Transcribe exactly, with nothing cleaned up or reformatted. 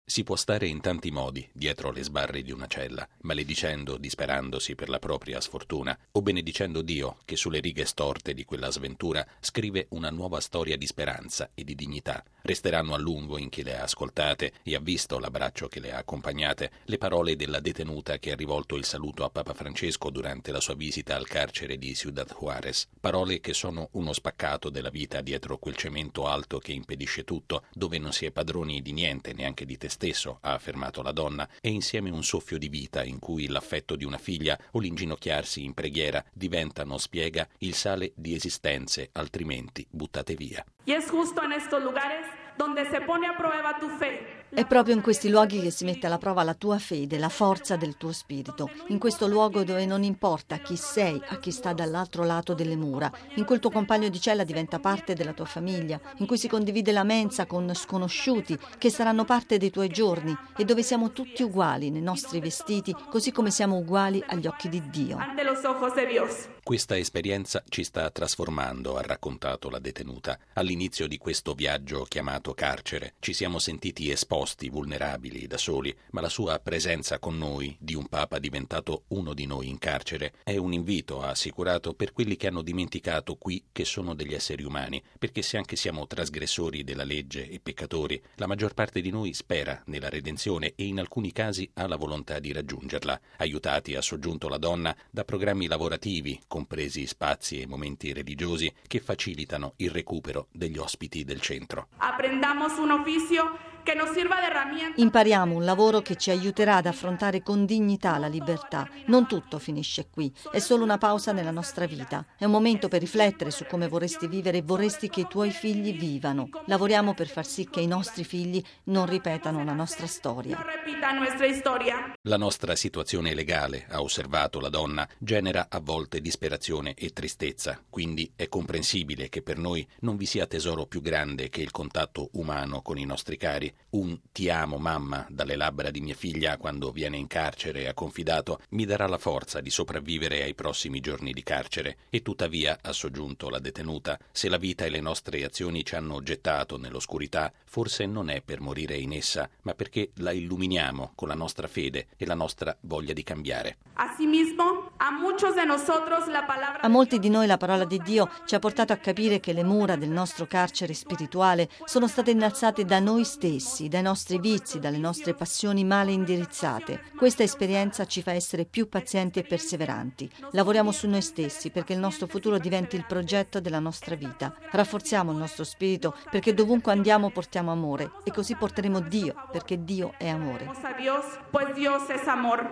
Si può stare in tanti modi dietro le sbarre di una cella, maledicendo, disperandosi per la propria sfortuna, o benedicendo Dio che sulle righe storte di quella sventura scrive una nuova storia di speranza e di dignità. Resteranno a lungo in chi le ha ascoltate e ha visto l'abbraccio che le ha accompagnate, le parole della detenuta che ha rivolto il saluto a Papa Francesco durante la sua visita al carcere di Ciudad Juárez. Parole che sono uno spaccato della vita dietro quel cemento alto che impedisce tutto, dove non si è padroni di niente, neanche di te stesso, ha affermato la donna, e insieme un soffio di vita in cui l'affetto di una figlia o l'inginocchiarsi in preghiera diventano, spiega, il sale di esistenze altrimenti buttate via. Y es justo en estos lugares donde se pone a prueba tu fe. È proprio in questi luoghi che si mette alla prova la tua fede, la forza del tuo spirito. In questo luogo dove non importa chi sei, a chi sta dall'altro lato delle mura. In cui il tuo compagno di cella diventa parte della tua famiglia. In cui si condivide la mensa con sconosciuti che saranno parte dei tuoi giorni. E dove siamo tutti uguali nei nostri vestiti, così come siamo uguali agli occhi di Dio. Ante los ojos de Dios. Questa esperienza ci sta trasformando, ha raccontato la detenuta. All'inizio di questo viaggio chiamato carcere ci siamo sentiti esposti, vulnerabili, da soli, ma la sua presenza con noi, di un Papa diventato uno di noi in carcere, è un invito, ha assicurato, per quelli che hanno dimenticato qui che sono degli esseri umani, perché se anche siamo trasgressori della legge e peccatori, la maggior parte di noi spera nella redenzione e in alcuni casi ha la volontà di raggiungerla, aiutati, ha soggiunto la donna, da programmi lavorativi, compresi spazi e momenti religiosi che facilitano il recupero degli ospiti del centro. Aprendamos un oficio che nos sirva de herramienta. Impariamo un lavoro che ci aiuterà ad affrontare con dignità la libertà. Non tutto finisce qui, è solo una pausa nella nostra vita. È un momento per riflettere su come vorresti vivere e vorresti che i tuoi figli vivano. Lavoriamo per far sì che i nostri figli non ripetano la nostra storia. No repita nuestra historia. La nostra situazione legale, ha osservato la donna, genera a volte disperazione e tristezza, quindi è comprensibile che per noi non vi sia tesoro più grande che il contatto umano con i nostri cari. Un "ti amo mamma" dalle labbra di mia figlia quando viene in carcere, ha confidato, mi darà la forza di sopravvivere ai prossimi giorni di carcere. E tuttavia, ha soggiunto la detenuta, se la vita e le nostre azioni ci hanno gettato nell'oscurità, forse non è per morire in essa, ma perché la illuminiamo con la nostra fede e la nostra voglia di cambiare. Asimismo, a muchos de nosotros la palabra A molti di noi la parola di Dio ci ha portato a capire che le mura del nostro carcere spirituale sono state innalzate da noi stessi, dai nostri vizi, dalle nostre passioni male indirizzate. Questa esperienza ci fa essere più pazienti e perseveranti. Lavoriamo su noi stessi perché il nostro futuro diventi il progetto della nostra vita. Rafforziamo il nostro spirito perché dovunque andiamo portiamo amore e così porteremo Dio perché Dio è amore. a Dios, pues Dios es amor.